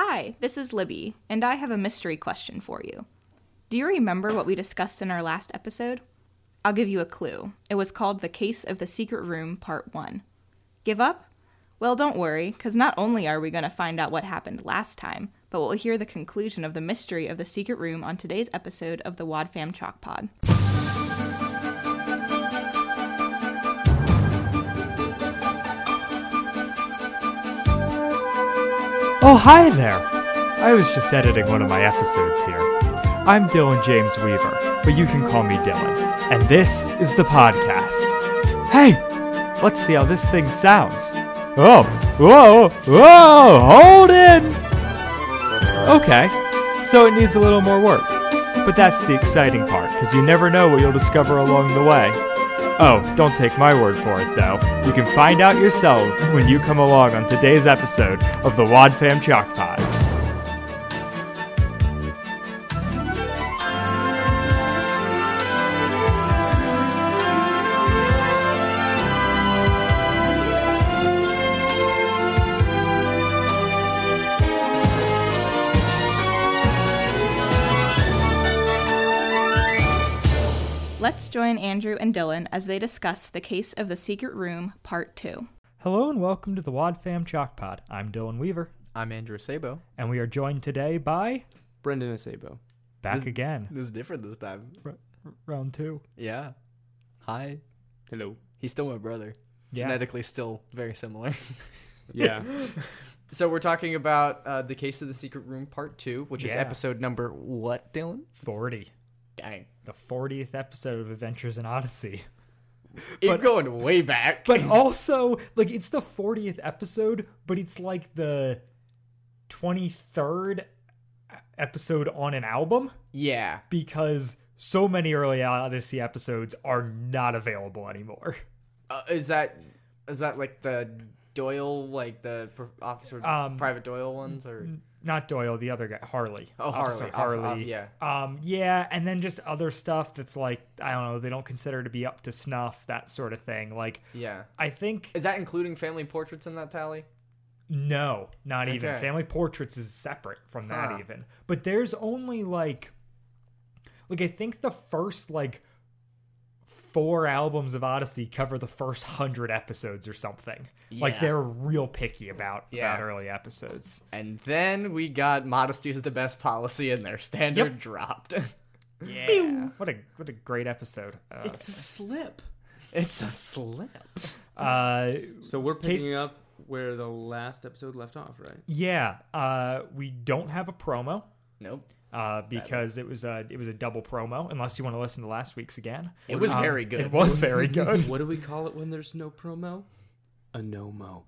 Hi, this is Libby, and I have a mystery question for you. Do you remember what we discussed in our last episode? I'll give you a clue. It was called The Case of the Secret Room, Part 1. Give up? Well, don't worry, because not only are we going to find out what happened last time, but we'll hear the conclusion of the mystery of the secret room on today's episode of the Wad Fam Chalk Pod. Oh, hi there! I was just editing one of my episodes here. I'm Dylan James Weaver, but you can call me Dylan, and this is the podcast. Hey, let's see how this thing sounds. Oh, whoa, hold in! Okay, so it needs a little more work, but that's the exciting part, because you never know what you'll discover along the way. Oh, don't take my word for it, though. You can find out yourself when you come along on today's episode of the Wad Fam Chalk Pod. Let's join Andrew and Dylan as they discuss The Case of the Secret Room, Part 2. Hello and welcome to the Wad Fam Chalk Pod. I'm Dylan Weaver. I'm Andrew Sabo. And we are joined today by... Brendan Asabo. Back again. This is different this time. Round 2. Yeah. Hi. Hello. He's still my brother. Yeah. Genetically still very similar. Yeah. So we're talking about The Case of the Secret Room, Part 2, which is Yeah. episode number what, Dylan? 40. Dang. The 40th episode of Adventures in Odyssey. It's going way back. But also, like, it's the 40th episode, but it's like the 23rd episode on an album, Yeah. because so many early Odyssey episodes are not available anymore. Is that like the Doyle, like the officer, Private Doyle ones, or... Not Doyle, the other guy, Harley. Oh, Officer Harley. Harley. Yeah, and then just other stuff that's like, I don't know, they don't consider to be up to snuff, that sort of thing. Like, Yeah. I think... Is that including family portraits in that tally? No, not even. Okay. Family Portraits is separate from that Huh. even. But there's only like I think the first like 4 albums of Odyssey cover the first 100 episodes or something. Like Yeah. they're real picky about Yeah. early episodes. And then we got Modesty is the Best Policy, and their standard Yep. dropped. Yeah. What a great episode. It's a slip. It's a slip. So we're picking Case- up where the last episode left off, right? Yeah, we don't have a promo Nope. because it was a double promo. Unless you want to listen to last week's again, It was very good. It was very good. What do we call it when there's no promo? A no-mo.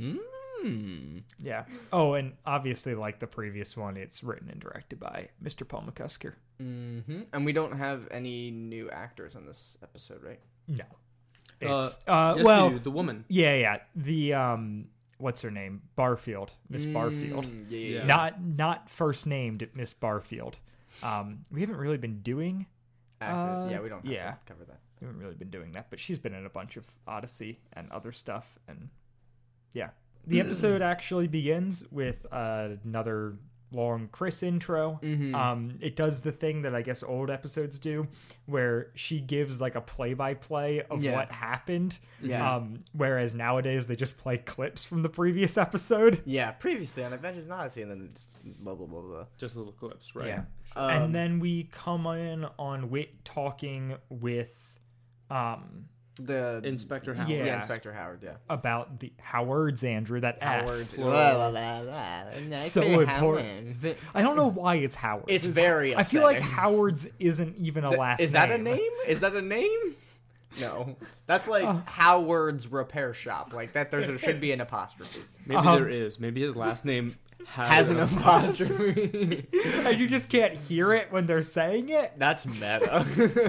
Yeah. Oh, and obviously, like the previous one, it's written and directed by Mr. Paul McCusker. Mm-hmm. And we don't have any new actors in this episode, right? No. Yes, Well, we do. The woman. yeah. The what's her name? Barfield, Miss Barfield. Yeah. Not first named Miss Barfield. We haven't really been doing. Yeah, we don't have yeah. to cover that. We haven't really been doing that, but she's been in a bunch of Odyssey and other stuff, and yeah. The episode actually begins with another long Chris intro. It does the thing that I guess old episodes do, where she gives like a play-by-play of Yeah. what happened. Yeah. Whereas nowadays they just play clips from the previous episode. Yeah, previously on Adventures in Odyssey, and then it's blah, blah, blah, blah. Just little clips, right? Yeah. And then we come in on Wit talking with the Inspector Howard. Yeah. Yeah, Inspector Howard, yeah. about the Howard's, Andrew, that Howard's. S. Blah, blah, blah. So important. I don't know why it's Howard. It's very I feel like upsetting. Howard's isn't even a last name. Is that a name? Is that a name? No. That's like Howard's repair shop. Like that there should be an apostrophe. Maybe there is. Maybe his last name Has an apostrophe. And you just can't hear it when they're saying it? That's meta.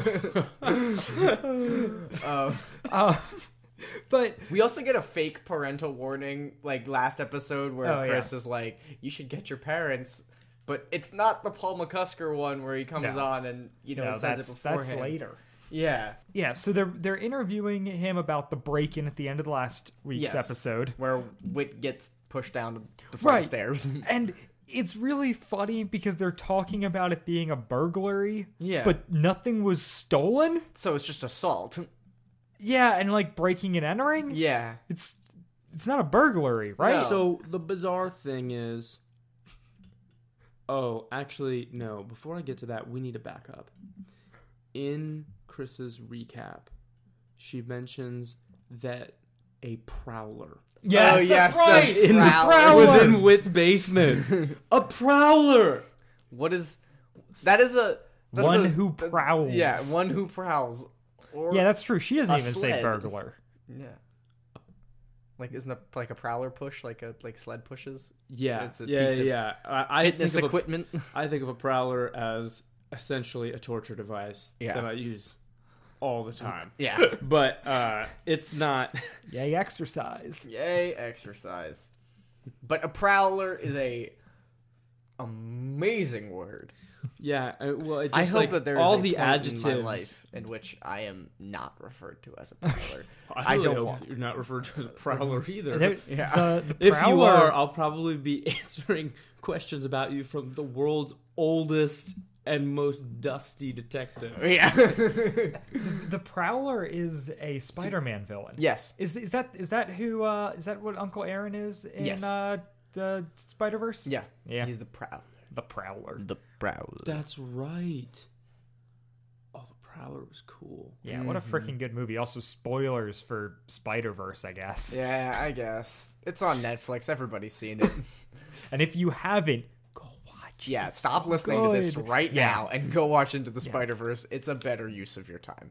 But we also get a fake parental warning, like last episode, where Chris is like, "You should get your parents," but it's not the Paul McCusker one where he comes on and says it beforehand. That's later. Yeah. Yeah, so they're interviewing him about the break-in at the end of the last week's episode. Where Wit gets pushed down the flight of stairs. And it's really funny because they're talking about it being a burglary. Yeah. But nothing was stolen. So it's just assault. Yeah, and like breaking and entering. Yeah. It's not a burglary, right? No. So the bizarre thing is... Oh, actually, no. Before I get to that, we need to back up. In Chris's recap, she mentions that a prowler... Yes, oh, yes, right. the Prowler. was in Wit's basement. A prowler! What is... That is a... That's One who prowls. Yeah, one who prowls. Or Yeah, that's true. She doesn't a even say sled. burglar. Yeah. Like, isn't a prowler push like sled pushes? Yeah, It's a yeah, piece of yeah. I Fitness think of equipment. I think of a prowler as essentially a torture device that I use all the time. Yeah. But it's not. Yay, exercise. Yay, exercise. But a prowler is a amazing word. Yeah, well, it just, I hope like, that there is all a the point adjectives in my life in which I am not referred to as a prowler. I I don't hope want. that you're not referred to as a prowler either. Yeah. The If prowler, you are, I'll probably be answering questions about you from the world's oldest and most dusty detective. Yeah. the prowler is a Spider-Man villain. Yes. Is that who is that what Uncle Aaron is in Yes. The Spider-Verse? Yeah. Yeah. He's the prowler. The prowler. The prowler. That's right. Oh, the Prowler was cool. Yeah, what a freaking good movie. Also, spoilers for Spider-Verse, I guess. Yeah, I guess. It's on Netflix. Everybody's seen it. And if you haven't, go watch it. Yeah, It's stop so listening to this good. right Yeah. now and go watch Into the Spider-Verse. It's a better use of your time.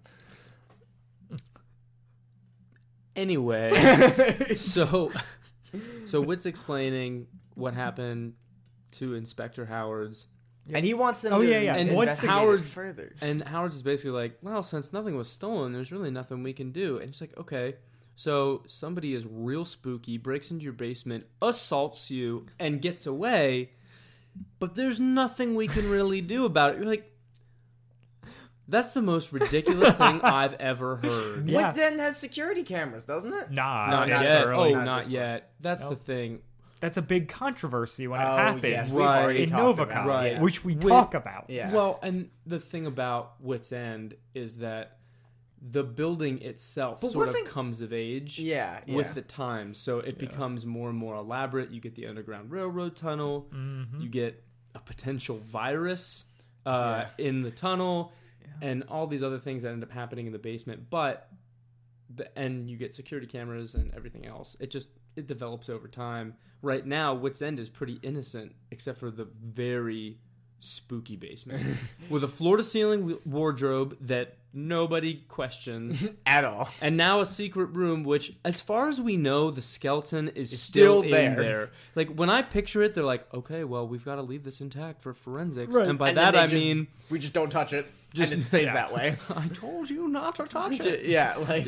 Anyway, so Wit's explaining what happened to Inspector Howard's, And he wants them Oh, to yeah, yeah. And investigate Howard- it further. and Howard's is basically like, well, since nothing was stolen, there's really nothing we can do. And she's like, okay, so somebody is real spooky, breaks into your basement, assaults you, and gets away, but there's nothing we can really do about it. You're like, that's the most ridiculous thing I've ever heard. Yeah. What Den has security cameras, doesn't it? Nah, No, not necessarily. yet. Oh, Not not this yet. That's Nope. the thing. That's a big controversy when it Oh, happens. yes, we've Right. already in talked Novacom, about Right. it. which we Wait. talk about. Yeah. Well, and the thing about Wit's End is that the building itself But sort of wasn't- comes of age Yeah, with yeah. the time. So it becomes more and more elaborate. You get the Underground Railroad tunnel. Mm-hmm. You get a potential virus Yeah. in the tunnel. And all these other things that end up happening in the basement. But, and you get security cameras and everything else. It develops over time. Right now, Wit's End is pretty innocent, except for the very spooky basement. With a floor-to-ceiling wardrobe that nobody questions. At all. And now a secret room, which, as far as we know, the skeleton is still in there. there. Like, when I picture it, they're like, okay, well, we've got to leave this intact for forensics. Right. And by And then that, they I just- mean, We just don't touch it. Just- and it stays yeah. that way. I told you not to touch it. Yeah, like...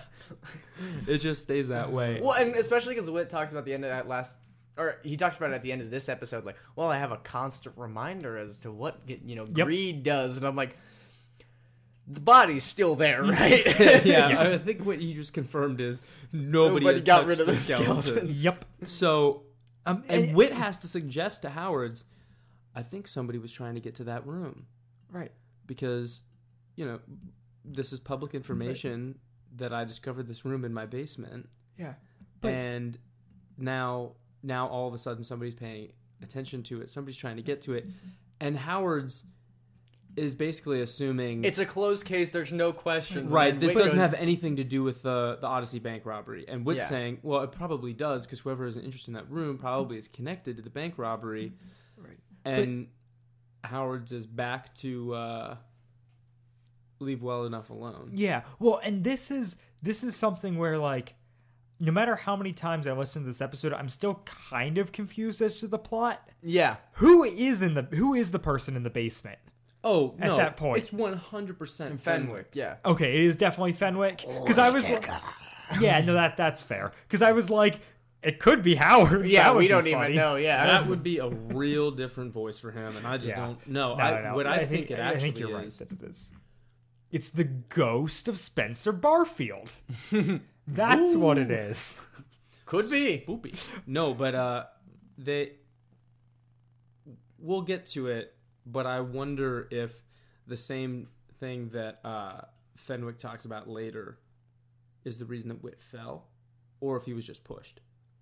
It just stays that way. Well, and especially because Whit talks about the end of that last... Or he talks about it at the end of this episode, like, well, I have a constant reminder as to what, greed does. And I'm like, the body's still there, right? Yeah, I think what you just confirmed is nobody has got touched rid of the skeleton. Yep. So, And and Wit has to suggest to Howard's, I think somebody was trying to get to that room. Right. Because, this is public information that I discovered this room in my basement. Yeah. And now all of a sudden somebody's paying attention to it. Somebody's trying to get to it. And Howard's is basically assuming... It's a closed case. There's no questions. Right, And this Whit doesn't goes, have anything to do with the Odyssey bank robbery. And Whit's Yeah. saying, well, it probably does, because whoever has an interest in that room probably is connected to the bank robbery. Right. And Howard's is back to leave well enough alone. Yeah. Well, and this is something where, like, no matter how many times I listen to this episode, I'm still kind of confused as to the plot. Yeah. Who is the person in the basement? Oh, At no, that point. it's 100% Fenwick, yeah. Okay, it is definitely Fenwick. Because I was like, yeah, no, that's fair. Because I was like, it could be Howard. Yeah, That would we be don't funny. even know, yeah. That would be a real different voice for him, and I just Yeah. don't know. No. What I think it actually I think you're is. right that it is. It's the ghost of Spencer Barfield. That's what it is. Could be. Spoopy. No, but we'll get to it, but I wonder if the same thing that Fenwick talks about later is the reason that Whit fell, or if he was just pushed.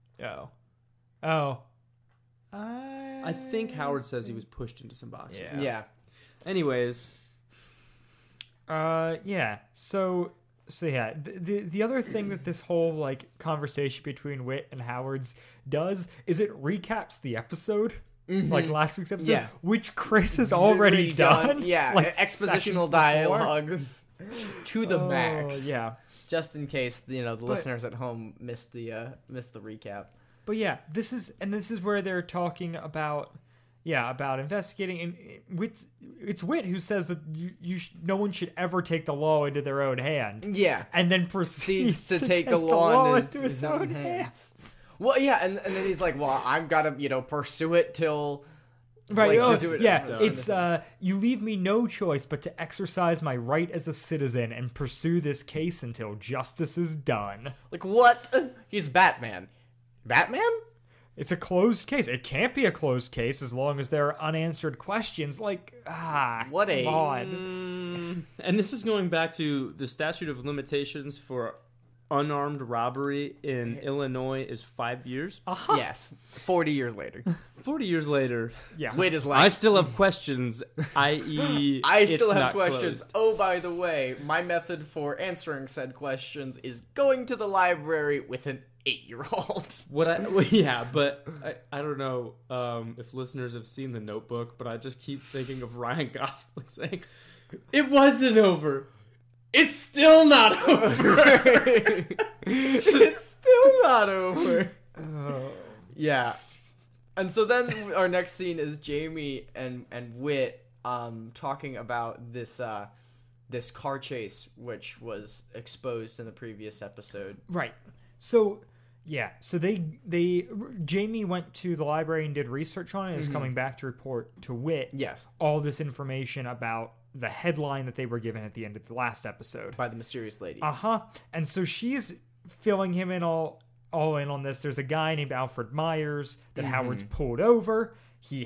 I think Howard says he was pushed into some boxes. Yeah. Anyways. Yeah. So yeah, the other thing that this whole like conversation between Whit and Howard's does is it recaps the episode. Like last week's episode, which Chris has already done. Yeah, like expositional dialogue to the max. Yeah, just in case the listeners at home missed the recap. But yeah, this is where they're talking about investigating, and it's Whit who says that no one should ever take the law into their own hand. Yeah, and then proceeds to take the law into his own hands. Well, yeah, and then he's like, well, I've got to, pursue it till... Right, it's, you leave me no choice but to exercise my right as a citizen and pursue this case until justice is done. Like, what? He's Batman. Batman? It's a closed case. It can't be a closed case as long as there are unanswered questions. Like, what come on. And this is going back to the statute of limitations for unarmed robbery in Illinois is 5 years. Yes. 40 years later. 40 years later. Yeah. Wait, is like I still have questions, i.e. I still have questions. Closed. Oh, by the way, my method for answering said questions is going to the library with an 8-year-old. But I don't know if listeners have seen The Notebook, but I just keep thinking of Ryan Gosling saying, "It wasn't over. It's still not over." It's still not over. Yeah. And so then our next scene is Jamie and Whit talking about this car chase which was exposed in the previous episode. Right. So Jamie went to the library and did research on it and is coming back to report to Whit all this information about the headline that they were given at the end of the last episode by the mysterious lady. And so she's filling him in all in on this. There's a guy named Alfred Myers that Howard's pulled over. He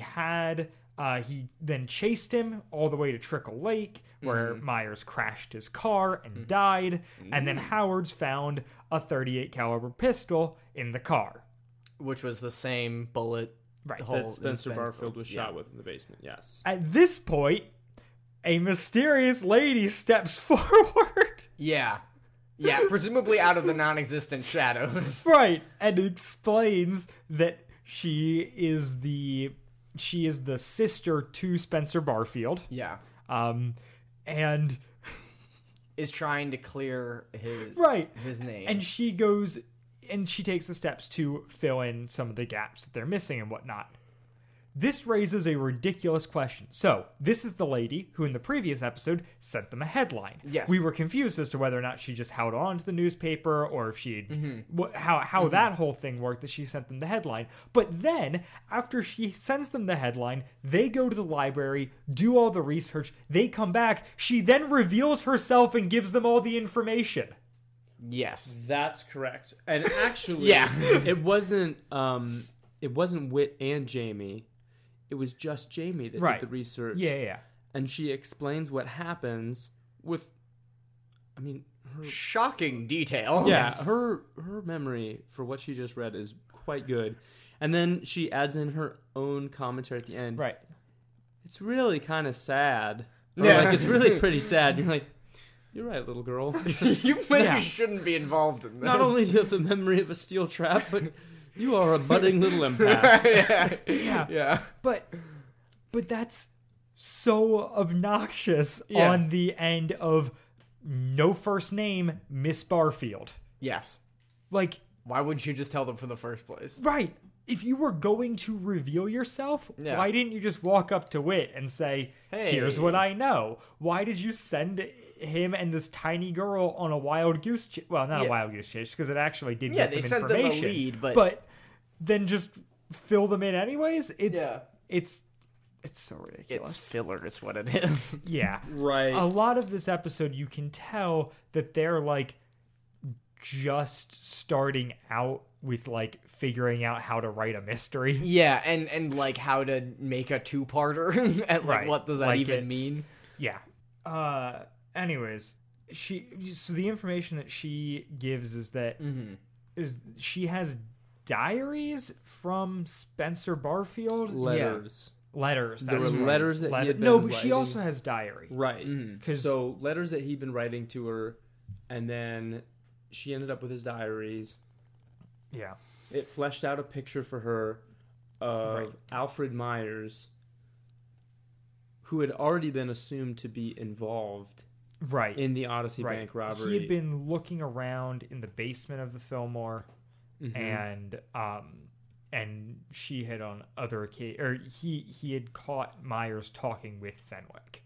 then chased him all the way to Trickle Lake, where Myers crashed his car and died. And then Howard's found a .38 caliber pistol in the car, which was the same bullet that Spencer Barfield was shot with in the basement. Yes. At this point, a mysterious lady steps forward. Yeah, presumably out of the non-existent shadows. Right, and explains that she is the sister to Spencer Barfield. Yeah. And is trying to clear his name. And she goes and she takes the steps to fill in some of the gaps that they're missing and whatnot. This raises a ridiculous question. So, this is the lady who in the previous episode sent them a headline. Yes. We were confused as to whether or not she just held on to the newspaper or if she how that whole thing worked that she sent them the headline. But then, after she sends them the headline, they go to the library, do all the research, they come back, she then reveals herself and gives them all the information. Yes. That's correct. And actually, it wasn't Whit and Jamie. It was just Jamie that did the research. Yeah. And she explains what happens with, her shocking detail. Yeah, her memory for what she just read is quite good. And then she adds in her own commentary at the end. Right. It's really kind of sad. It's really pretty sad. You're like, you're right, little girl. You maybe shouldn't be involved in this. Not only do you have the memory of a steel trap, but you are a budding little empath. Yeah. But that's so obnoxious on the end of no first name, Miss Barfield. Yes. Like, why wouldn't you just tell them from the first place? Right. If you were going to reveal yourself, why didn't you just walk up to Whit and say, hey, here's what I know? Why did you send him and this tiny girl on a wild goose chase? Well, not a wild goose chase, because it actually did get them information. Yeah, they sent them a lead, but then just fill them in anyways? It's so ridiculous. It's filler is what it is. Yeah. Right. A lot of this episode, you can tell that they're like just starting out with like figuring out how to write a mystery. Yeah, and like how to make a two-parter and like Right. what does that Like, even it's- mean? Yeah. Anyways, so the information that she gives is that is she has diaries from Spencer Barfield. Letters. Letters. There that's were right. letters that he had No, been but she writing. also has diary. Right. 'Cause- So letters that he'd been writing to her, and then she ended up with his diaries. Yeah. It fleshed out a picture for her of Right. Alfred Myers, who had already been assumed to be involved Right. in the Odyssey right. Bank robbery. He had been looking around in the basement of the Fillmore, Mhm. and she had on other occasions, or he had caught Myers talking with Fenwick.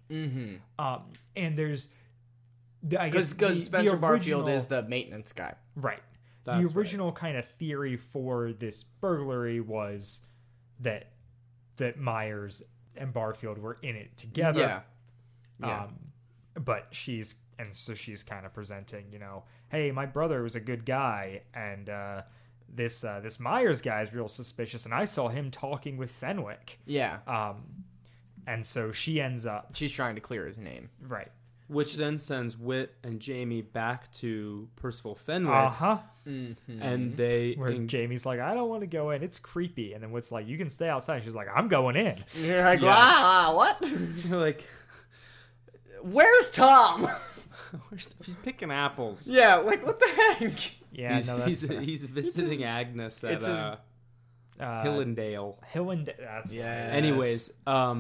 And there's, I guess, Because Spencer Barfield original- is the maintenance guy. right. That's The original kind of theory for this burglary was that Myers and Barfield were in it together. Yeah. Yeah. But she's kind of presenting, hey, my brother was a good guy, and this Myers guy is real suspicious, and I saw him talking with Fenwick. Yeah. And so she ends up She's trying to clear his name. right. Which then sends Whit and Jamie back to Percival Fenwick's. And they... Where Jamie's like, I don't want to go in. It's creepy. And then Whit's like, you can stay outside. She's like, I'm going in. You're like, Yeah. what? They're like, Where's Tom? she's picking apples. Yeah, like what the heck? Yeah, he's, no, that's fair. he's visiting Agnes at it's his- Hillendale. That's Yeah. right. Anyways,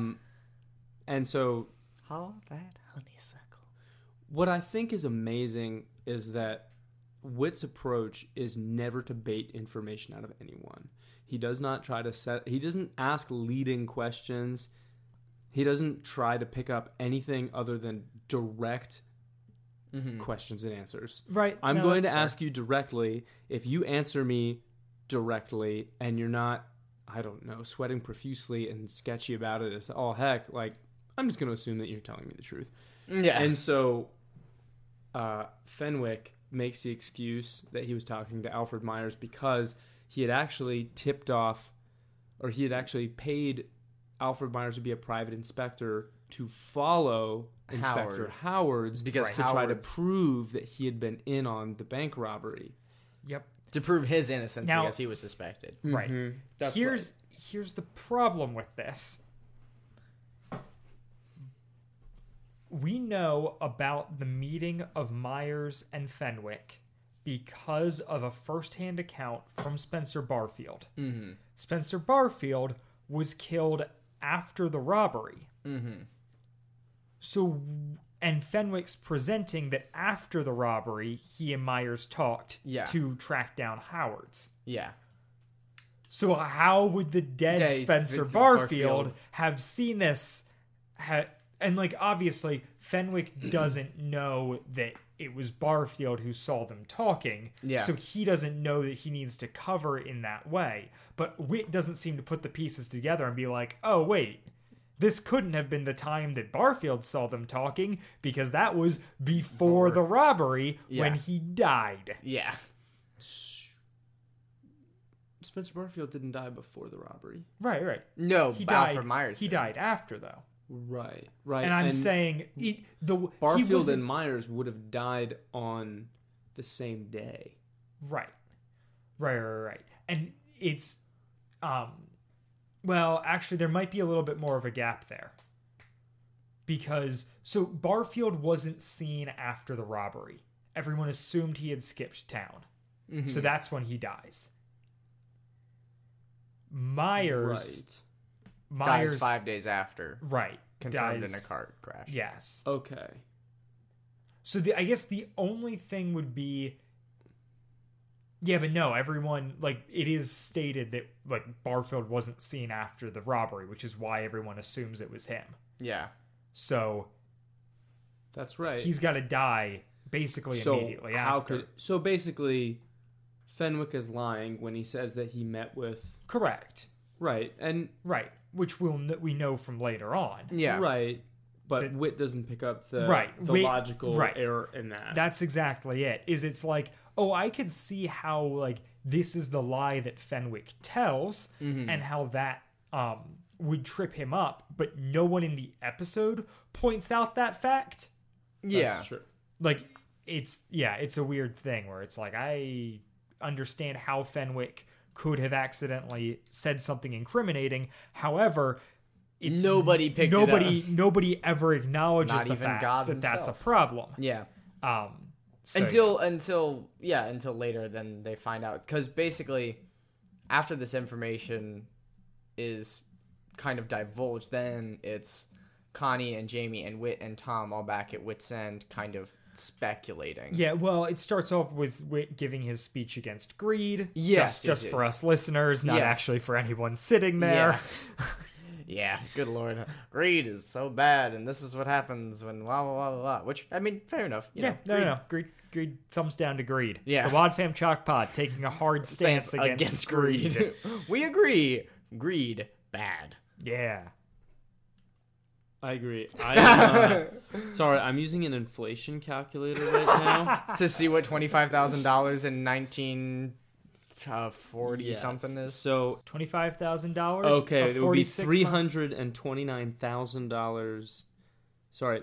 and so How that honeysuckle. what I think is amazing is that Whit's approach is never to bait information out of anyone. He does not try to he doesn't ask leading questions. He doesn't try to pick up anything other than direct questions and answers. Right. I'm No, going to that's fair. ask you directly. If you answer me directly and you're not, I don't know, sweating profusely and sketchy about it as all heck, like, I'm just going to assume that you're telling me the truth. Yeah. And so Fenwick makes the excuse that he was talking to Alfred Myers because he had actually tipped off, or he had actually paid Alfred Myers to be a private inspector to follow Inspector Howard's Because to try to Howard's- prove that he had been in on the bank robbery. Yep. to prove his innocence Now- because he was suspected. Right. That's Here's the problem with this. We know about the meeting of Myers and Fenwick because of a first-hand account from Spencer Barfield. Mm-hmm. Spencer Barfield was killed after the robbery. Mm-hmm. So, and Fenwick's presenting that after the robbery, he and Myers talked to track down Howard's. Yeah. So how would the dead Spencer Barfield have seen this? And like obviously Fenwick doesn't know that it was Barfield who saw them talking. Yeah. So he doesn't know that he needs to cover in that way. But Whit doesn't seem to put the pieces together and be like, oh wait, this couldn't have been the time that Barfield saw them talking because that was before the robbery when he died. Yeah. Spencer Barfield didn't die before the robbery. Right. No, He Alfred died. Myers. He did. died after though. Right. And I'm saying he Barfield wasn't- and Myers would have died on the same day. Right. And it's well, actually there might be a little bit more of a gap there. Because so Barfield wasn't seen after the robbery. Everyone assumed he had skipped town. So that's when he dies. Myers dies 5 days after. Right. Confirmed dies, in a car crash. Yes. Okay. So I guess the only thing would be, yeah, but no, everyone, like, it is stated that, like, Barfield wasn't seen after the robbery, which is why everyone assumes it was him. Yeah. So That's right. he's got to die basically immediately after. So basically, Fenwick is lying when he says that he met with... Correct. Right, and... Right, which we know from later on. Yeah. Right, but Whit doesn't pick up the Whit- logical error in that. That's exactly it. It's like, oh, I could see how, like, this is the lie that Fenwick tells, and how that would trip him up, but no one in the episode points out that fact. Yeah. That's true. Like, it's a weird thing where it's like, I understand how Fenwick could have accidentally said something incriminating. However, it's Nobody picked it up. Nobody ever acknowledges Not the even fact God that that's a himself. problem. Yeah. So, Until later, then they find out, because basically after this information is kind of divulged, then it's Connie and Jamie and Whit and Tom all back at Whit's End, kind of speculating. Yeah, well, it starts off with Whit giving his speech against greed. Yes, just yes, for us listeners, not Yeah. actually for anyone sitting there. Yeah. Yeah, good lord. Greed is so bad, and this is what happens when blah, blah, blah, blah. Which, I mean, fair enough. You know, No. Greed thumbs down to greed. Yeah. The Wad Fam Chalk Pod taking a hard stance against greed. We agree. Greed, bad. Yeah. I agree. Sorry, I'm using an inflation calculator right now. To see what $25,000 in 1940 something is. So $25,000. okay, it would be $329,178. Sorry,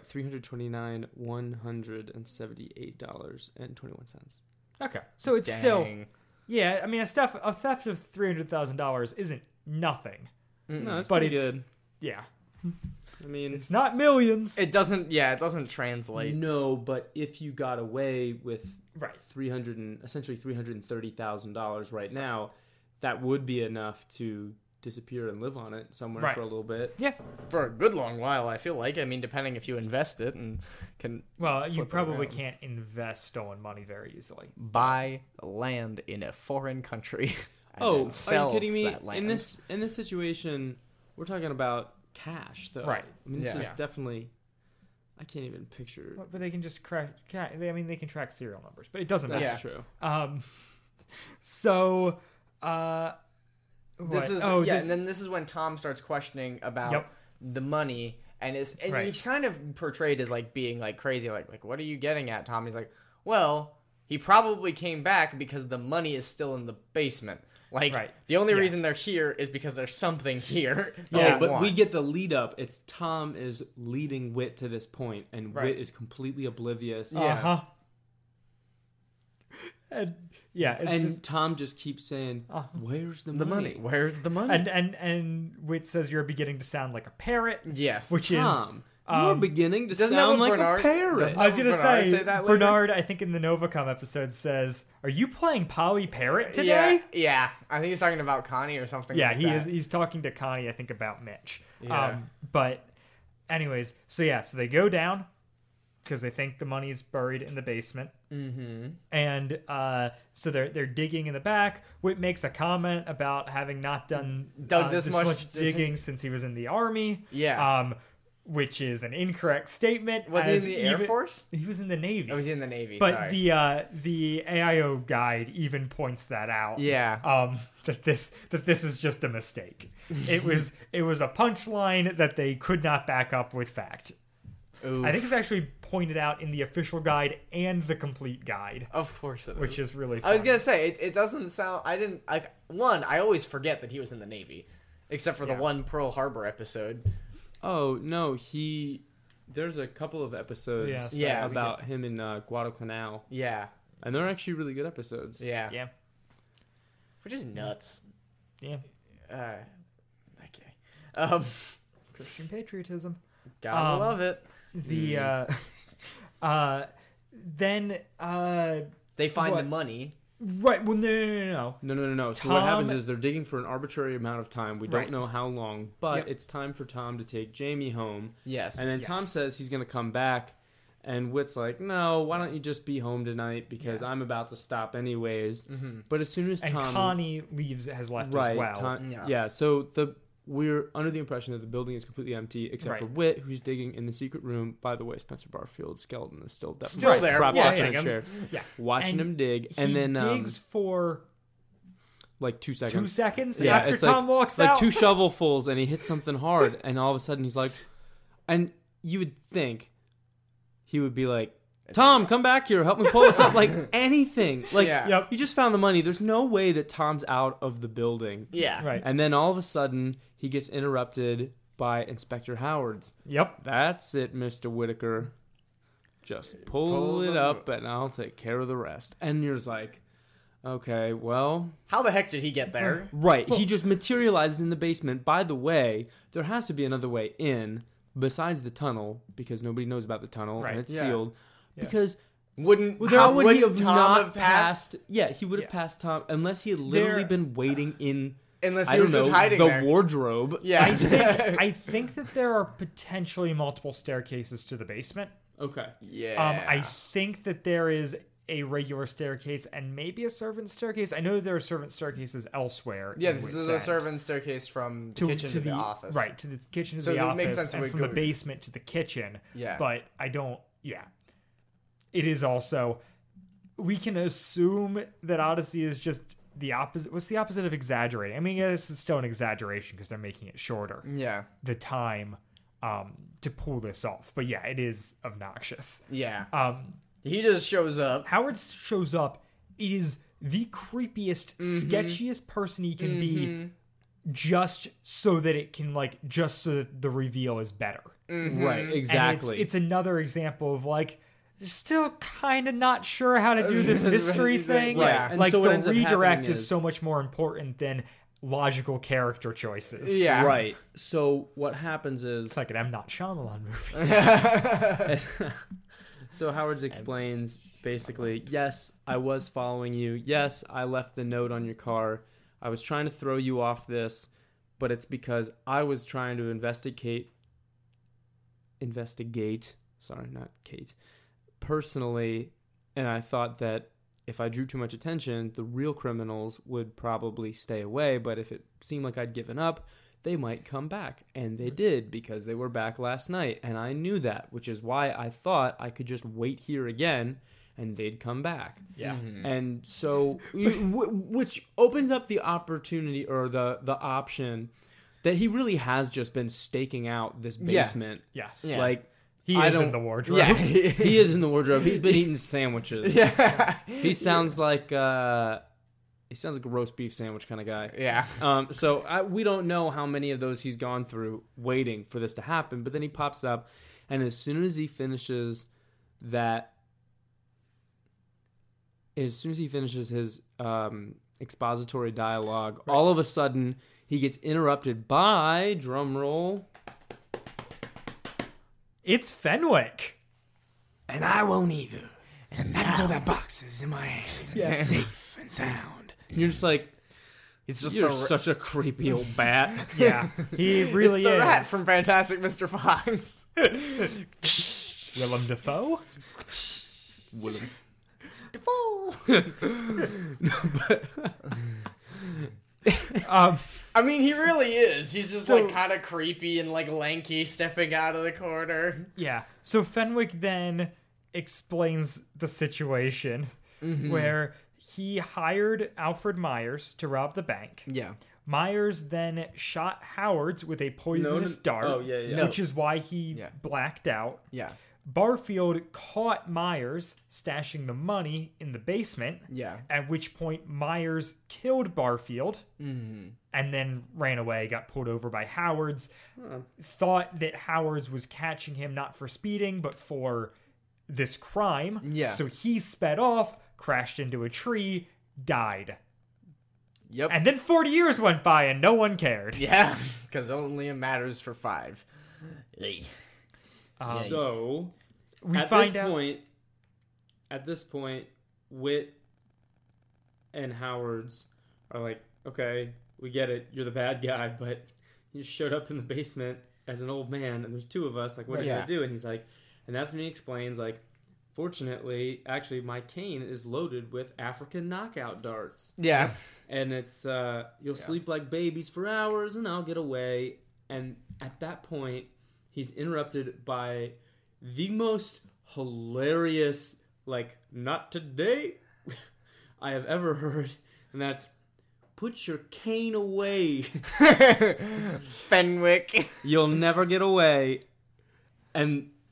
$178.21. Okay, so it's still Dang. I mean a theft of $300,000 isn't nothing. No, that's But pretty it's- good. Yeah, I mean, it's not millions. It doesn't translate. no, but if you got away with Right. essentially $330,000 right now, that would be enough to disappear and live on it somewhere Right. for a little bit. Yeah. For a good long while, I feel like. I mean, depending if you invest it and can Well, you flip it probably around. can't invest stolen money very easily. buy land in a foreign country. And Oh, then are sell you kidding me? that land. In this situation, we're talking about cash, though. Right. I mean, this Yeah. is definitely. I can't even picture. But they can just I mean, they can track serial numbers, but it doesn't matter. That's true. So, This is and then this is when Tom starts questioning about Yep. the money, and Right. he's kind of portrayed as like being like crazy, like what are you getting at, Tom? He's like, well, he probably came back because the money is still in the basement. Like Right. the only Yeah. reason they're here is because there's something here. that Yeah, they but want. we get the lead up. It's Tom is leading Whit to this point, and Right. Whit is completely oblivious. Yeah. And it's And just, Tom just keeps saying, "Where's the the money. money? Where's the money? and Whit says you're beginning to sound like a parrot, yes. which is Tom, you're beginning to doesn't that sound what like Bernard- a parrot." doesn't I was gonna Bernard say, say that later? Bernard, I think in the Novacom episode says, "Are you playing Polly Parrot today?" Yeah. I think he's talking about Connie or something. Yeah, like he that. is. He's talking to Connie, I think, about Mitch. Yeah. But anyways, so they go down because they think the money's buried in the basement. Mm-hmm. And so they're digging in the back. Whit makes a comment about having not done Dug this much- digging since he was in the army. Yeah. Which is an incorrect statement. Was he as in the Air even- Force? He was in the Navy. Oh, he's in the Navy. But sorry. the AIO guide even points that out. Yeah. That this is just a mistake. It was a punchline that they could not back up with fact. Oof. I think it's actually pointed out in the official guide and the complete guide, Of course it is. which is really I was funny. gonna say it doesn't sound. I didn't like one. I always forget that he was in the Navy, except for the Yeah. one Pearl Harbor episode. Oh no, there's a couple of episodes Yes, Yeah. about him in Guadalcanal, Yeah, and they're actually really good episodes. yeah, Yeah, which is nuts. yeah. Okay, Christian patriotism. gotta love it. The then They find what? the money. right. Well, no. No. So what happens Tom- is they're digging for an arbitrary amount of time. We Right. don't know how long, but Yep. it's time for Tom to take Jamie home. Yes, And then Tom Yes. says he's going to come back, and Whit's like, "No, why don't you just be home tonight because I'm about to stop anyways." Mm-hmm. But as soon as And Tom Connie has left right, as well. Tom- Yeah. yeah. So we're under the impression that the building is completely empty except for Right. Whit, who's digging in the secret room. By the way, Spencer Barfield's skeleton is still Still there, prop watching in a him. chair, Yeah. watching And him dig, He and then digs for like 2 seconds. 2 seconds Yeah, after it's Tom like, walks like out. 2 shovelfuls, and he hits something hard, and all of a sudden he's like, and you would think he would be like, Tom, come back here. Help me pull this up. Like, anything. Like, Yeah. Yep. you just found the money. There's no way that Tom's out of the building. Yeah. Right. And then all of a sudden, he gets interrupted by Inspector Howard's. Yep. That's it, Mr. Whitaker. Just pull it up and I'll take care of the rest. And you're just like, okay, well... How the heck did he get there? Right. He just materializes in the basement. By the way, there has to be another way in besides the tunnel because nobody knows about the tunnel Right. and it's Yeah. sealed. Yeah. Because... Wouldn't How would he wouldn't have Tom not have passed? Yeah, he would have passed Tom unless he had literally been waiting in. Unless I he don't was just know, hiding the there. wardrobe. Yeah. I think that there are potentially multiple staircases to the basement. Okay. yeah. I think that there is a regular staircase and maybe a servant staircase. I know there are servant staircases elsewhere. Yeah, in this is Wits a End. servant staircase from the kitchen to the office. Right, to the kitchen to So the it office, makes sense it and would from go the to- basement to the kitchen. Yeah. But I don't, yeah. It is also, we can assume that Odyssey is just the opposite. What's the opposite of exaggerating? I mean, I guess it's still an exaggeration because they're making it shorter. Yeah. The time to pull this off. But yeah, it is obnoxious. Yeah. He just shows up. Howard shows up. It is the creepiest, sketchiest person he can be, just so that it can just so that the reveal is better. Right. And Exactly. it's another example of they're still kind of not sure how to do this mystery thing. Right. And Like so what the ends up redirect happening is so much more important than logical character choices. Yeah. Right. So what happens is. It's like an M. Night Shyamalan movie. So Howard explains basically, yes, I was following you. Yes, I left the note on your car. I was trying to throw you off this, but it's because I was trying to investigate, sorry, not Kate, personally, and I thought that if I drew too much attention, the real criminals would probably stay away, but if it seemed like I'd given up, they might come back. And they did, because they were back last night, and I knew that, which is why I thought I could just wait here again, and they'd come back. Yeah. And so, which opens up the opportunity, or the option, that he really has just been staking out this basement. Yes. Yeah. Like, He I is in don't- the wardrobe. Yeah. he is in the wardrobe. He's been eating sandwiches. Yeah. He sounds like a roast beef sandwich kind of guy. Yeah. So we don't know how many of those he's gone through waiting for this to happen. But then he pops up, and as soon as he finishes his expository dialogue, all of a sudden he gets interrupted by, drum roll, It's Fenwick. and I won't either. And until that box is in my hands, safe and sound. And you're just like, It's just you're the such a creepy old bat. Yeah. He really it's the is. rat from Fantastic Mr. Fox. Willem Dafoe? Willem. I mean, he really is. He's just kind of creepy and lanky, stepping out of the corner. Yeah. So Fenwick then explains the situation where he hired Alfred Myers to rob the bank. Yeah. Myers then shot Howards with a poisonous dart, Oh, yeah, yeah. which is why he blacked out. Yeah. Barfield caught Myers stashing the money in the basement, Yeah. at which point Myers killed Barfield and then ran away, got pulled over by Howards, thought that Howards was catching him not for speeding, but for this crime. Yeah. So he sped off, crashed into a tree, died. Yep. And then 40 years went by and no one cared. Yeah. Because only it matters for 5. Yay. So, We at find this out. point, Whit and Howards are like, okay, we get it, you're the bad guy, but you showed up in the basement as an old man, and there's 2 of us, like, what are you Yeah. gonna do? And he's like, and that's when he explains, like, fortunately, actually, my cane is loaded with African knockout darts. Yeah. And it's, you'll sleep like babies for hours, and I'll get away. And at that point, he's interrupted by the most hilarious, not today, I have ever heard. And that's, put your cane away. Fenwick. You'll never get away. And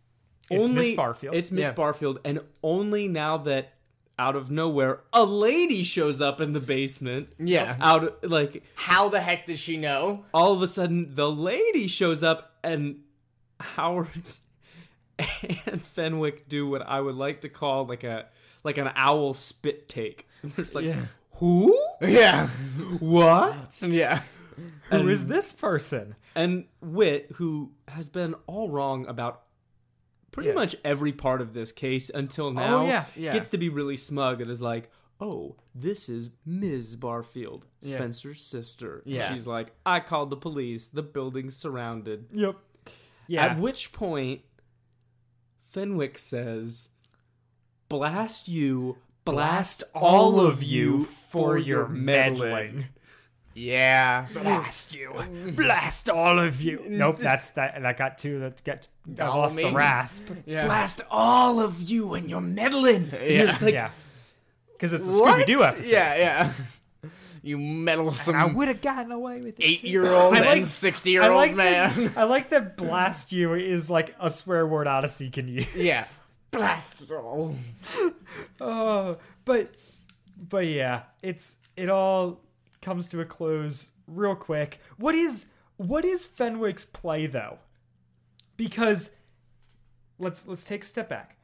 It's Miss Barfield. It's Miss Yeah. Barfield, and only now that out of nowhere a lady shows up in the basement. Yeah. How the heck does she know? All of a sudden the lady shows up, and Howard and Fenwick do what I would like to call like an owl spit take. It's like, Yeah. who? Yeah. What? Yeah. Who is this person? And Whit, who has been all wrong about pretty Yeah. much every part of this case until now, yeah. Yeah. gets to be really smug and is like, oh, this is Ms. Barfield, Yeah. Spencer's sister. And Yeah. she's like, I called the police. The building's surrounded. Yep. Yeah. At which point, Fenwick says, blast you, blast all of you for your meddling. Yeah. Blast you. Blast all of you. Nope, that got two. I lost the Gollum-y. rasp. Yeah. Blast all of you and you're meddling. Yeah. It's like, Yeah. Because it's a What? Scooby-Doo episode. Yeah, yeah. You meddlesome I would have gotten away with it. 8-year-old I and like- 60-year-old man. I like that blast you is like a swear word Odyssey can use. Yeah. Blast it all. Oh, but yeah, it all comes to a close real quick. What is Fenwick's play though? Because let's take a step back.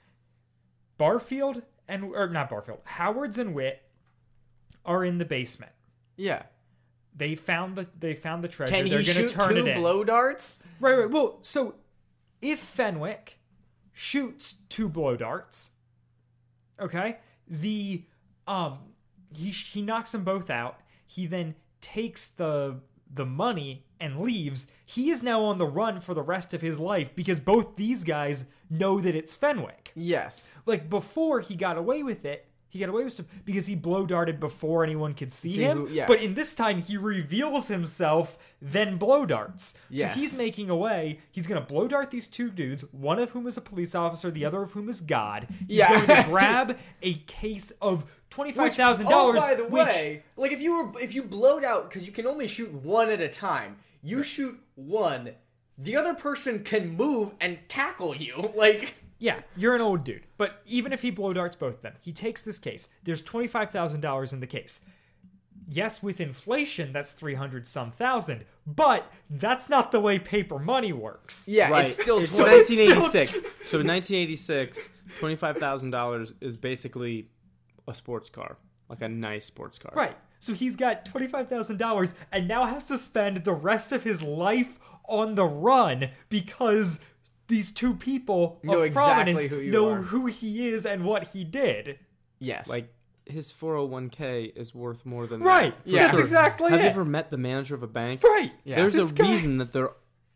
Howard's and Whit are in the basement. Yeah. They found the treasure. Can They're he gonna shoot turn it 2 in. blow darts? Right. Well, so if Fenwick shoots 2 blow darts, okay, he knocks them both out. He then takes the money and leaves. He is now on the run for the rest of his life because both these guys know that it's Fenwick. Yes. Like before he got away with it. He got away with stuff because he blow darted before anyone could see him. yeah. But in this time, he reveals himself, then blow darts. Yes. So he's making away. He's going to blow dart these 2 dudes, one of whom is a police officer, the other of whom is God. He's Yeah. going to grab a case of $25,000. Oh, by the way, like if you blowed out, because you can only shoot 1 at a time. You shoot 1, the other person can move and tackle you. Like. Yeah, you're an old dude. But even if he blow darts both of them, he takes this case. There's $25,000 in the case. Yes, with inflation, that's 300-some thousand. But that's not the way paper money works. Yeah, right. it's still So 1986. So in 1986, $25,000 is basically a sports car, like a nice sports car. Right. So he's got $25,000 and now has to spend the rest of his life on the run because these 2 people Know of exactly prominence who you know are. who he is and what he did. Yes. Like his 401k is worth more than Right. that. Yeah. That's exactly Have it. you ever met the manager of a bank? Right. Yeah. There's This a guy- reason that they're.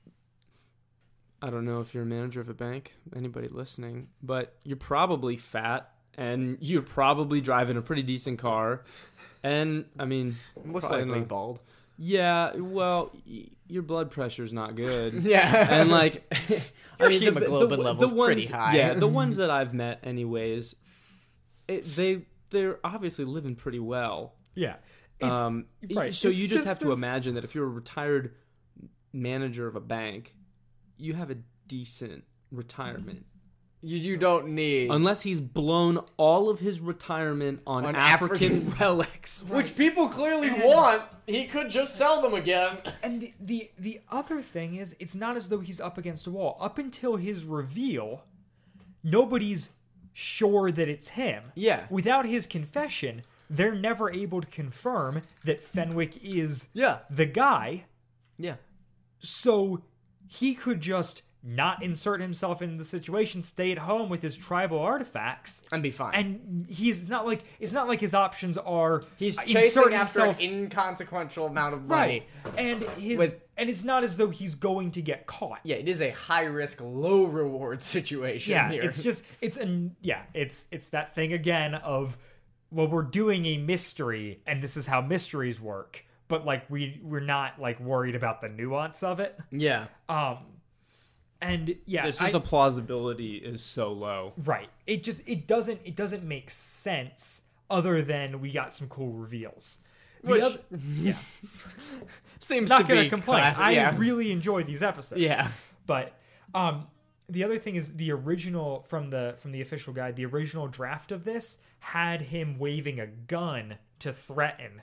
I don't know if you're a manager of a bank, anybody listening, but you're probably fat and you're probably driving a pretty decent car. And I mean, most probably likely not- bald. Yeah, well, your blood pressure's not good. Yeah. And like, Your hemoglobin level's pretty high. Yeah, the ones that I've met, anyways, they're obviously living pretty well. Yeah. It's- right. So It's you just have to this- imagine that if you're a retired manager of a bank, you have a decent retirement. You don't need. Unless he's blown all of his retirement on, On African African- relics. Which people clearly want. He could just sell them again. And the other thing is, it's not as though he's up against a wall. Up until his reveal, nobody's sure that it's him. Yeah. Without his confession, they're never able to confirm that Fenwick is Yeah. the guy. Yeah. So he could just not insert himself in the situation, stay at home with his tribal artifacts, And be fine. and it's not like his options are He's insert chasing after an himself- inconsequential amount of money. right, and With- and it's not as though he's going to get caught. Yeah, it is a high risk, low reward situation Yeah, here. it's that thing again of, well, we're doing a mystery, and this is how mysteries work, but like we're not like worried about the nuance of it. Yeah. And yeah, It's just the plausibility is so low. right. It doesn't make sense other than we got some cool reveals. Which- Yeah, Seems not to gonna be complain. classic. I Yeah. really enjoy these episodes. Yeah. But the other thing is the original from the official guide, the original draft of this had him waving a gun to threaten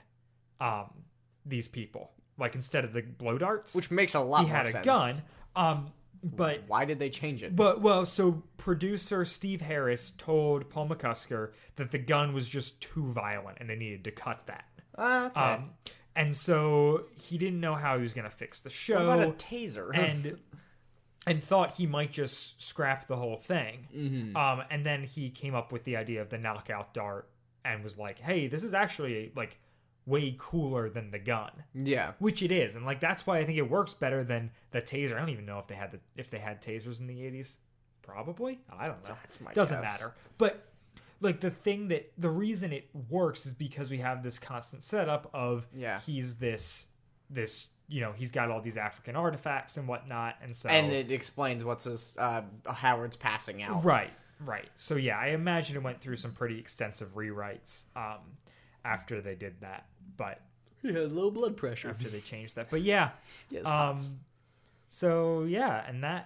these people. Like instead of the blow darts, Which makes a lot he more had sense. a gun. But Why did they change it? so producer Steve Harris told Paul McCusker that the gun was just too violent and they needed to cut that. Okay. And so he didn't know how he was going to fix the show. What about a taser? and thought he might just scrap the whole thing. Mm-hmm. And then he came up with the idea of the knockout dart and was like, "Hey, this is actually like way cooler than the gun." Yeah. Which it is, and like that's why I think it works better than the taser. I don't even know if they had tasers in the 80s. Probably, I don't know. That's my Doesn't guess. matter. But like the reason it works is because we have this constant setup of he's this he's got all these African artifacts and whatnot, and so And it explains what's this Howard's passing out. right. So yeah, I imagine it went through some pretty extensive rewrites after they did that, but. He had low blood pressure. After they changed that, but yeah, Yes, pots. so yeah, and that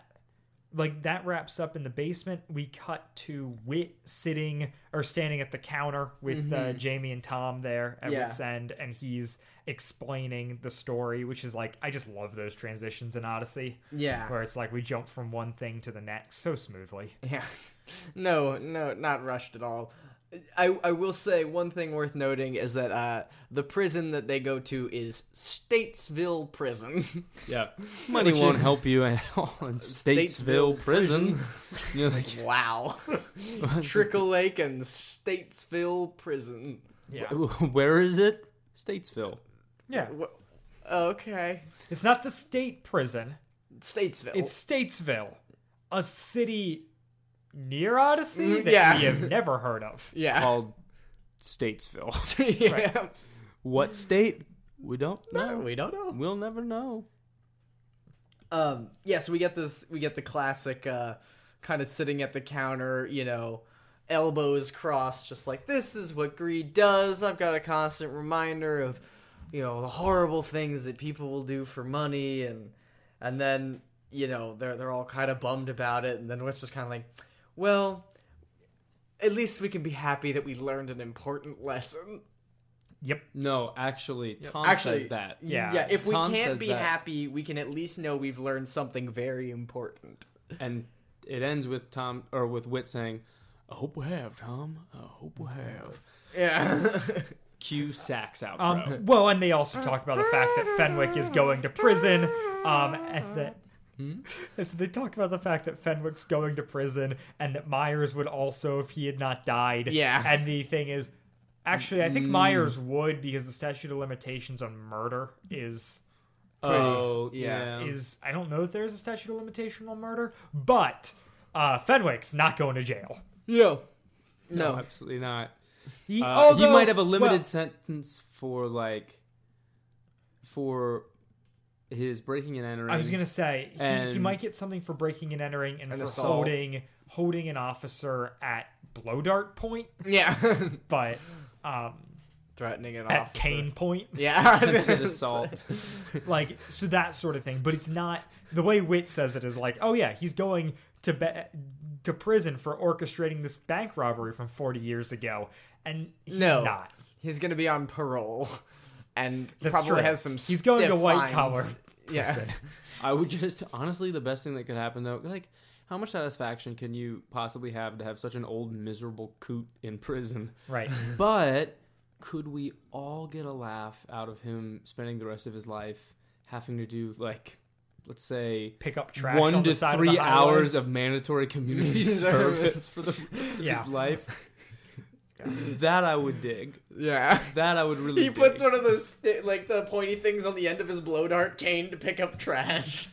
wraps up in the basement. We cut to Whit standing at the counter with Jamie and Tom there at Whit's End, and he's explaining the story, which is like, I just love those transitions in Odyssey. Yeah. Where it's like we jump from one thing to the next so smoothly. Yeah. No, not rushed at all. I will say one thing worth noting is that the prison that they go to is Statesville Prison. Yeah. Money won't help you at all in Statesville Prison. You're like, wow. Trickle Lake and Statesville Prison. Yeah. Where is it? Statesville. Yeah. Okay. It's not the state prison. Statesville. It's Statesville, a city near Odyssey that we have never heard of. Yeah. Called Statesville. Yeah. Right. What state? We don't know. We don't know. We'll never know. Yeah, so we get the classic kind of sitting at the counter, elbows crossed, just like, this is what greed does. I've got a constant reminder of, the horrible things that people will do for money, and then, they're all kind of bummed about it, and then Wit's just kind of like, well, at least we can be happy that we learned an important lesson. Yep. No, actually, Tom says that. Yeah. Yeah, if we Tom can't says be that. happy, we can at least know we've learned something very important. And it ends with with Whit saying, "I hope we have, Tom. I hope we have." Yeah. Cue sax outro. Well, and they also talk about the fact that Fenwick is going to prison, and that. So they talk about the fact that Fenwick's going to prison, and that Myers would also if he had not died. Yeah. And the thing is, actually, I think Myers would, because the statute of limitations on murder is. yeah. I don't know if there's a statute of limitation on murder, but Fenwick's not going to jail. No. No, absolutely not. He, He although- might have a limited well, sentence for his breaking and entering. I was gonna say he And- might get something for breaking and entering and for assault. holding an officer at blow dart point, Yeah. but Threatening an at officer. cane point, Yeah. Attempted assault. like so that sort of thing. But it's not the way Whit says it is like, oh yeah, he's going to prison for orchestrating this bank robbery from 40 years ago, and he's not. He's going to be on parole. And That's probably true. has some He's going to stiff white fines. collar. Yeah. prison. I would just honestly, the best thing that could happen though, like, how much satisfaction can you possibly have to have such an old miserable coot in prison? Right. But could we all get a laugh out of him spending the rest of his life having to do, like, let's say, Pick up trash 1 on the to side 3 of the highway. hours of mandatory community service for the rest of Yeah. his life? That I would dig. Yeah. That I would really He dig. puts one of those, the pointy things on the end of his blow dart cane to pick up trash.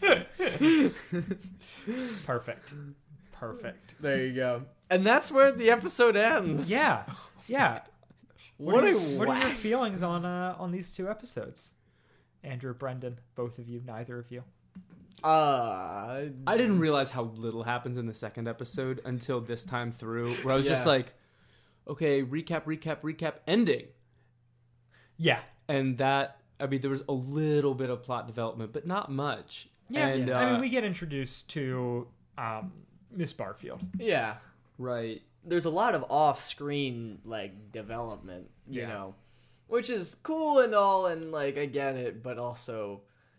Perfect. There you go. And that's where the episode ends. Yeah. What are a your feelings on these two episodes? Andrew, Brendan, both of you, neither of you. I didn't realize how little happens in the second episode until this time through, where I was just Yeah. like, okay, recap, ending. Yeah. And that, I mean, there was a little bit of plot development, but not much. Yeah. And, I mean, we get introduced to Miss Barfield. Yeah. Right. There's a lot of off-screen, like, development, you Yeah. know, which is cool and all, and, like, I get it, but also,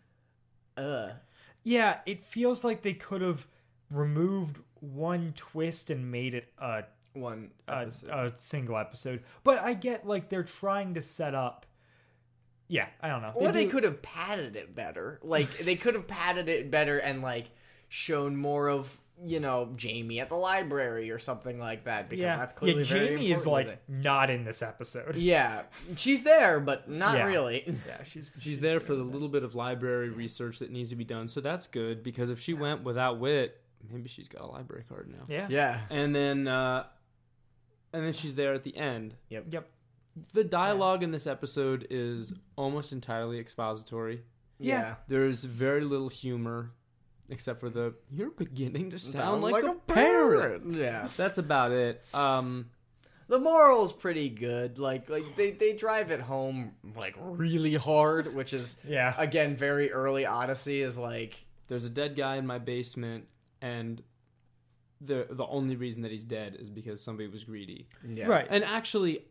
Yeah, it feels like they could have removed one twist and made it one a episode. single episode. But I get, like, they're trying to set up. Yeah, I don't know. Or they do- could have padded it better. Like, they could have padded it better and, like, shown more of, you know, Jamie at the library or something like that, because Yeah, that's clearly very Jamie is, important like, not in this episode. to them. Yeah, she's there, but not Yeah. really. Yeah, She's there for the little bit of library research that needs to be done, so that's good, because if she went without Wit, maybe she's got a library card now. Yeah. Yeah. And then she's there at the end. Yep. The dialogue in this episode is almost entirely expository. Yeah. There's very little humor, except for you're beginning to sound Sound like a parrot. Yeah. That's about it. The moral's pretty good. Like they drive it home, like, really hard, which is, Yeah. again, very early Odyssey is, like, There's a dead guy in my basement, and the only reason that he's dead is because somebody was greedy. yeah. Right. And actually,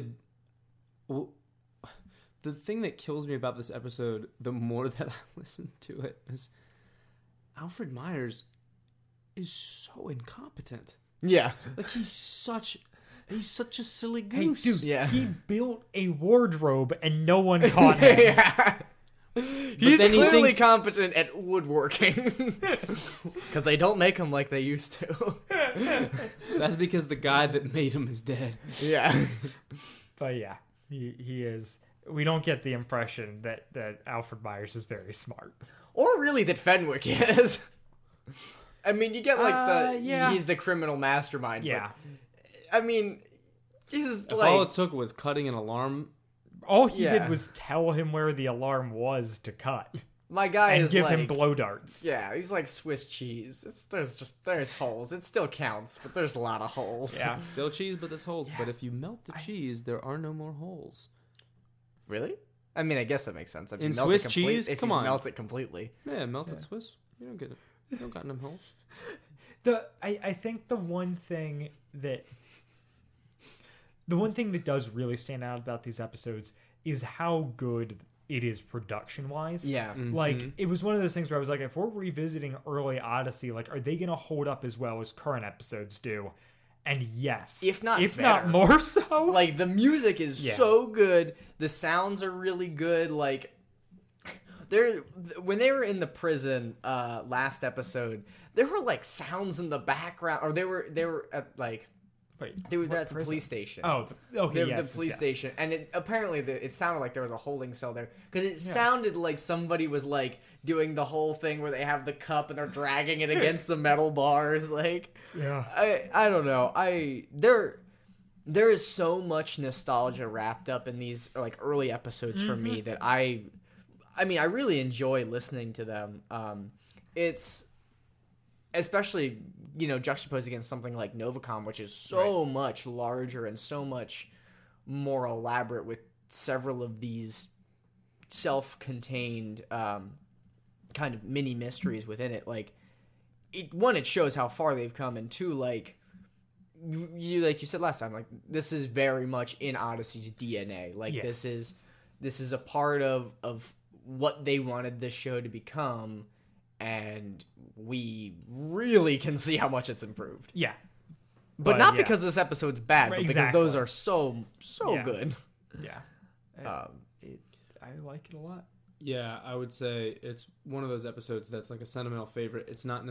the thing that kills me about this episode, the more that I listen to it, is Alfred Myers is so incompetent. Yeah. Like, he's such a silly Hey, goose. dude, Yeah. he built a wardrobe and no one caught him. Yeah. He's then he clearly thinks- competent at woodworking. Because they don't make them like they used to. That's because the guy that made him is dead. Yeah. But yeah, he is. We don't get the impression that Alfred Myers is very smart. Or really that Fenwick is. I mean, you get, like, yeah. he's the criminal mastermind. Yeah. But, I mean, he's If like... all it took was cutting an alarm, All he Yeah. did was tell him where the alarm was to cut My guy and is give like... him blow darts. Yeah, he's like Swiss cheese. There's holes. It still counts, but there's a lot of holes. Yeah. still cheese, but there's holes. But if you melt the cheese, there are no more holes. Really? I mean, I guess that makes sense. If In you melt Swiss it complete- cheese? if Come you on. melt it completely. Yeah, melted Swiss. You don't get it. You don't got them holes. I think the one thing that does really stand out about these episodes is how good it is production wise. Yeah. Like, it was one of those things where I was like, if we're revisiting early Odyssey, like, are they gonna hold up as well as current episodes do? And yes, If not not better. more so. Like, the music is Yeah. so good. The sounds are really good. Like, when they were in the prison last episode, there were, like, sounds in the background, or they were at, like, Wait, they were what at the prison? police station. Oh, okay, The yes, police yes. station, and it sounded like there was a holding cell there, because it sounded like somebody was, like, doing the whole thing where they have the cup and they're dragging it against the metal bars. Like, Yeah. I don't know. There is so much nostalgia wrapped up in these, like, early episodes for me that I mean, I really enjoy listening to them. It's especially, you know, juxtaposed against something like Novacom, which is so much larger and so much more elaborate, with several of these self-contained kind of mini mysteries within it. Like, it shows how far they've come, and two, like you said last time, like, this is very much in Odyssey's DNA. Like, Yeah. this is a part of what they wanted this show to become, and we really can see how much it's improved. Yeah. But not yeah. because this episode's bad, Right, but because those exactly. are so Yeah. good. Yeah. I like it a lot. Yeah, I would say it's one of those episodes that's like a sentimental favorite. It's not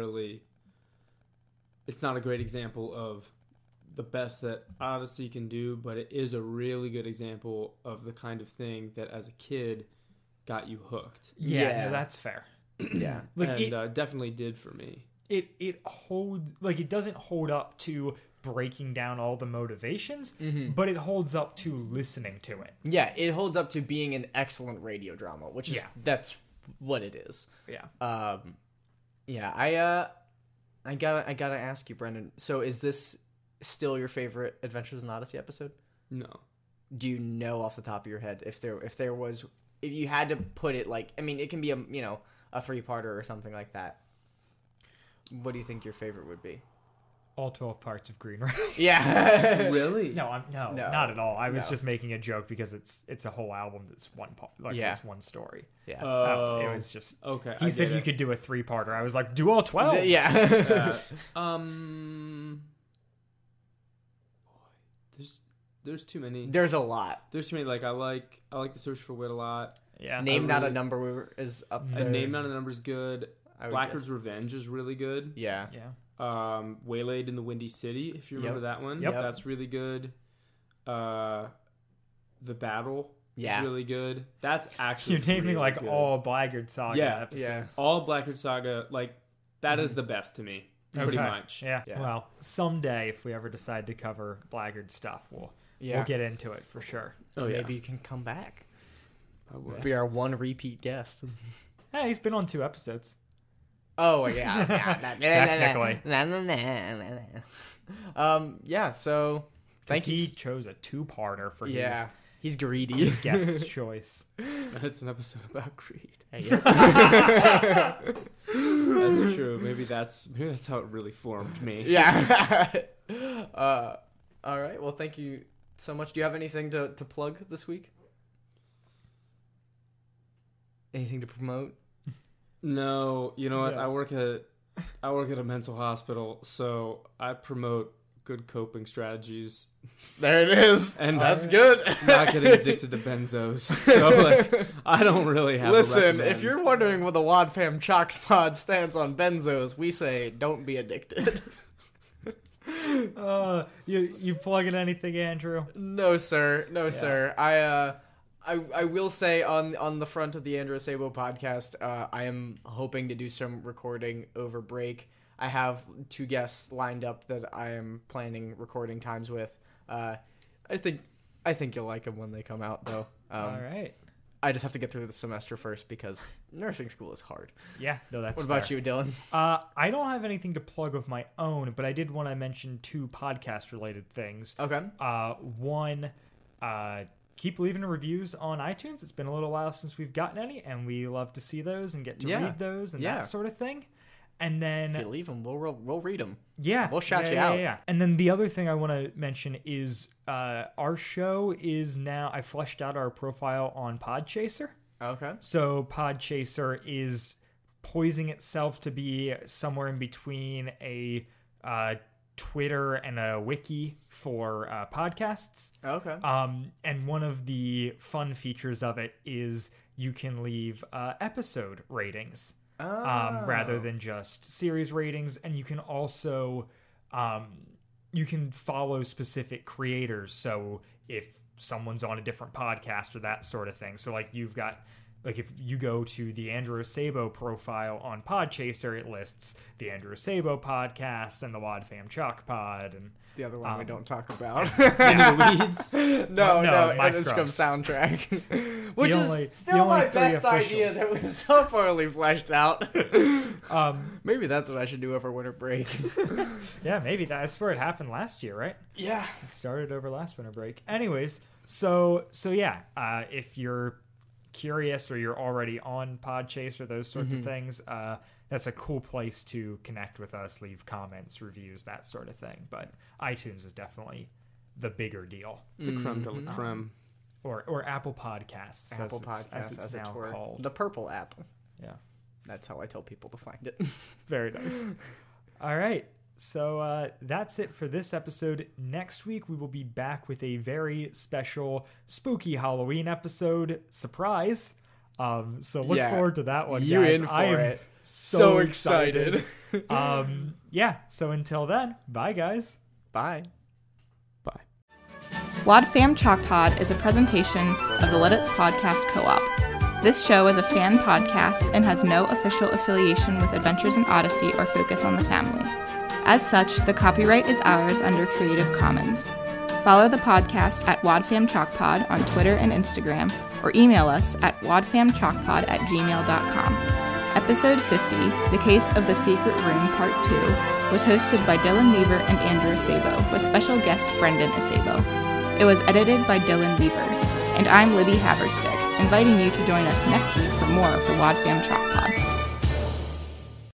a great example of the best that Odyssey can do, but it is a really good example of the kind of thing that as a kid got you hooked. Yeah, Yeah. no, that's fair. Yeah. Like, And definitely did for me. it holds, like, it doesn't hold up to breaking down all the motivations, but it holds up to listening to it. Yeah, it holds up to being an excellent radio drama, which is that's what it is. Yeah. Yeah, I gotta ask you, Brendan. So, is this still your favorite Adventures in Odyssey episode? No. Do you know off the top of your head if you had to put it, like, I mean, it can be a 3-parter or something like that. what do you think your favorite would be? All 12 parts of Green Ray. Yeah. Really? No, not at all. I was just making a joke because it's a whole album that's one part, like there's one story. Yeah. It was just okay. He said you could do a 3-parter. I was like, do all 12. Yeah. There's too many. There's a lot. There's too many. Like I like The Search for Wit a lot. Yeah. Name Not a Number is up there. Name Not a Number is good. Blackguard's Revenge is really good. Yeah. Waylaid in the Windy City, if you remember that one. Yep. That's really good. The Battle is really good. That's actually You're naming really like good. all Blackguard Saga episodes. Yeah. All Blackguard Saga, like that is the best to me. Pretty much. Yeah. Well, someday if we ever decide to cover Blackguard stuff, we'll get into it for sure. Oh yeah. Maybe you can come back. I would. Be our one repeat guest. Hey, he's been on 2 episodes. Oh yeah. Technically. Yeah, so thank you. He chose a 2-parter for He's greedy. his guest choice. That's an episode about greed. Hey, That's true. Maybe that's how it really formed me. yeah. All right. Well, thank you so much. Do you have anything to plug this week? Anything to promote? No, you know what? No. I work at a mental hospital, so I promote good coping strategies. There it is. And that's good. Not getting addicted to benzos. So like I don't really have Listen, a if you're wondering what the Wad Fam Chalks Pod stands on benzos, we say don't be addicted. You plugging anything, Andrew? No, sir. No, sir. I will say on the front of the Andrew Sabo podcast, I am hoping to do some recording over break. I have 2 guests lined up that I am planning recording times with. I think you'll like them when they come out, though. All right. I just have to get through the semester first because nursing school is hard. Yeah, no, that's What about fair. you, Dylan? I don't have anything to plug of my own, but I did want to mention 2 podcast-related things. Okay. One, keep leaving reviews on iTunes. It's been a little while since we've gotten any, and we love to see those and get to read those and that sort of thing. And then If you leave them, we'll read them. Yeah. We'll shout you out. Yeah. And then the other thing I want to mention is our show is now, I fleshed out our profile on Podchaser. Okay. So Podchaser is poising itself to be somewhere in between a Twitter and a wiki for podcasts. Okay. And one of the fun features of it is you can leave episode ratings. Rather than just series ratings, and you can also you can follow specific creators. So if someone's on a different podcast or that sort of thing, so like you've got like if you go to the Andrew Sabo profile on Podchaser, it lists the Andrew Sabo podcast and the Wad Fam Chalk Pod and the other one we don't talk about. in the weeds. No, My Interscope Scrubs. soundtrack. Which only- is the still only my 3 best idea officials. that was so poorly fleshed out. Maybe that's what I should do over winter break. yeah, maybe that's where it happened last year, right? Yeah. It started over last winter break. Anyways, so yeah, if you're curious or you're already on Podchaser or those sorts of things, that's a cool place to connect with us, leave comments, reviews, that sort of thing. But iTunes is definitely the bigger deal. The creme de la creme. Or Apple Podcasts, Apple as Podcasts, it's as now it were. called. The purple apple. Yeah, That's how I tell people to find it. very nice. All right. So that's it for this episode. Next week, we will be back with a very special spooky Halloween episode. Surprise. So look forward to that one, You guys. in for I am it. so excited. Yeah, so until then, bye, guys. Bye. Bye. Wad Fam Chalk Pod is a presentation of the Lidditz Podcast Co-op. This show is a fan podcast and has no official affiliation with Adventures in Odyssey or Focus on the Family. As such, the copyright is ours under Creative Commons. Follow the podcast at WadFamChalkPod on Twitter and Instagram, or email us at wadfamchalkpod@gmail.com. Episode 50, The Case of the Secret Room Part 2, was hosted by Dylan Weaver and Andrew Sabo, with special guest Brendan Asabo. It was edited by Dylan Weaver, and I'm Libby Haverstick, inviting you to join us next week for more of the Wad Fam Chalk Pod.